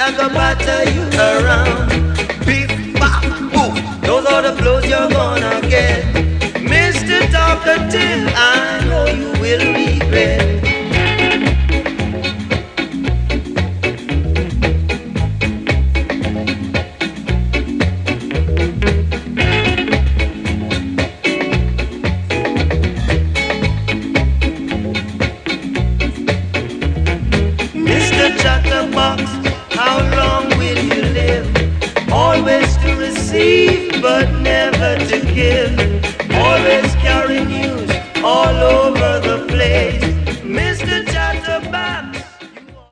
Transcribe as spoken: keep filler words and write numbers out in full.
I'm gonna batter you around. Beep, bop, boom. Those are the blows you're gonna get. Mister Talkative, I know you will regret. Mister Chatterbox, how long will you live? Always to receive, but never to give. Always carrying you